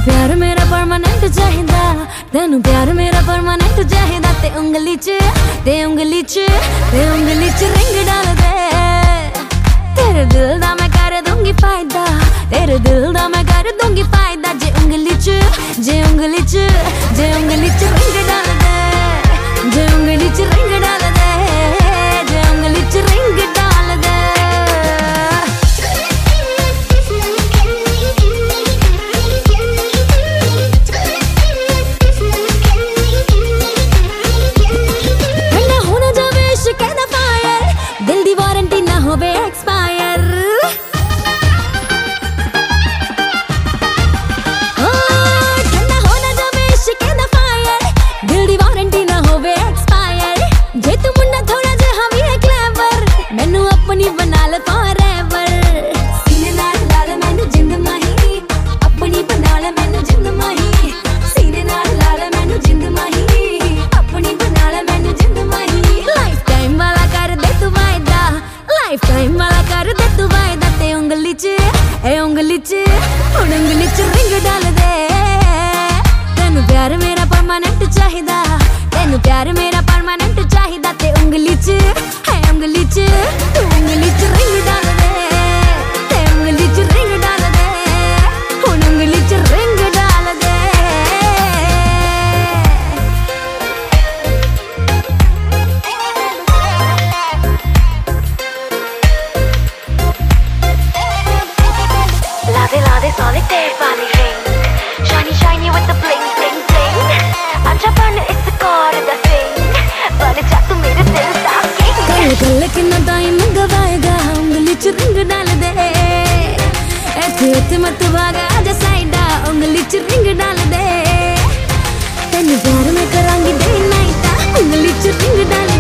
प्यार मेरा परमानेंट चाहिदा, तेनू प्यार मेरा परमानेंट चाहिदा। ते उंगली च रिंग डाल दे, तेरे दिल दा मैं कर दूंगी फायदा, तेरे दिल दा मैं कर दूंगी फायदा। जे उंगली च रिंग डाल दे, जे उंगली च रिंग डाल दे, जे उंगली च रिंग डाल दे। ठंडा होना जावे इश्क दा फायर, दिल दी वारंटी ना होवे एक्सपायर। ठंडा होना जावे इश्क दा फायर, दिल दी वारंटी ना होवे एक्सपायर। जे तू मुन्ना थोड़ा जिहा वी है क्लेवर, मैनू अपनी बना ले फॉरएवर। सीने नाल ला ले मैनू जिंद माही, अपनी बना ले मैनू जिंद माही। सीने नाल ला ले मैनू जिंद माही, अपनी बना ले मैनू जिंद माही। लाइफ टाइम वाला कर दे तू वायदा, लाइफ टाइम वाला कर दे तू वायदा। ते उंगली च हुण उंगली च रिंग डाल दे, तेनू प्यार मेरा परमानेंट चाहिदा, तेनू प्यार मेरा परमानेंट चाहिदा। ते उंगली च तू उंगली च रिंग डाल दे, ते उंगली च रिंग डाल दे, हुण उंगली च रिंग डाल दे। ला दे solitaire वाली ring, shiny with the bling bling bling। आजा बन इस कार दा thing, बन जा तू मेरे दिल दा king। कल कितना टाइम गवाएगा, उंगली च रिंग डाल दे। इत्थे मत भागा आजा साइडा, उंगली च रिंग डाल दे। तेनू प्यार मैं करांगी डे नाइट, उंगली च रिंग डाल